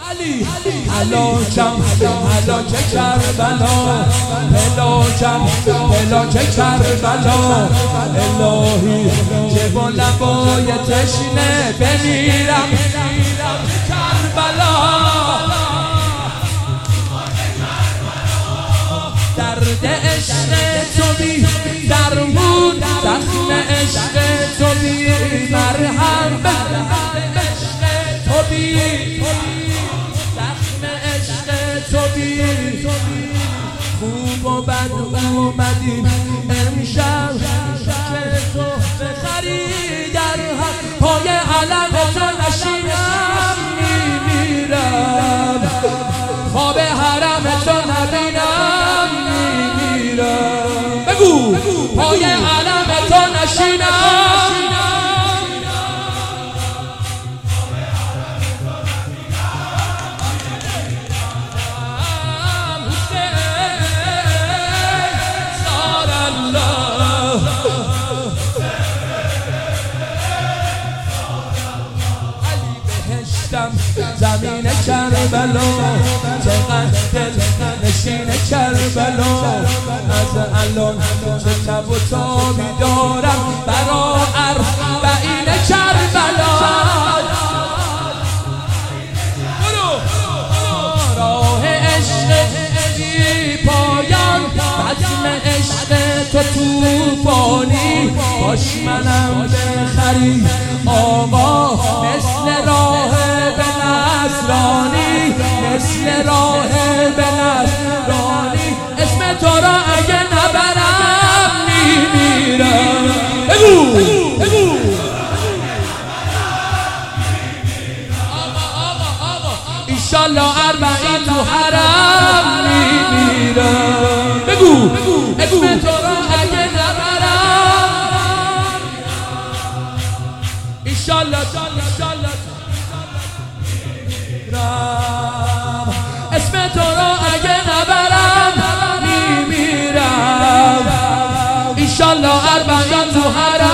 هلاکم هلاک کربلا، هلاکم هلاک کربلا. الهی که با لبای تشنه بمیرم کربلا. درد عشق تو بی درمون، زخم عشق تو بی مرهم، عشق تو بی زخم عشق تو بی. خوب و بد اومدیم امشب که تو بخری در هم پای علم تو نشینم میمیرم، خواب حرم تو نبینم میمیرم. بگو پای علم تو نشینم. زمین کربلا چقدر دل نشین کربلا. از الان چه تب و تابی دارم برا اربعین کربلا. راه عشق بی پایان، بزم عشق تو توفانی. باش منم بخری آقا مثل راه مثل راه به نصرانی. اسم تو را اگه نبرم میمیرم. بگو ایشالله اربعین تو حرم میمیرم. بگو اسم تو را اگه نبرم ایشالله اسم تو را اگه نبرم میمیرم. ایشالله اربعین تو حرم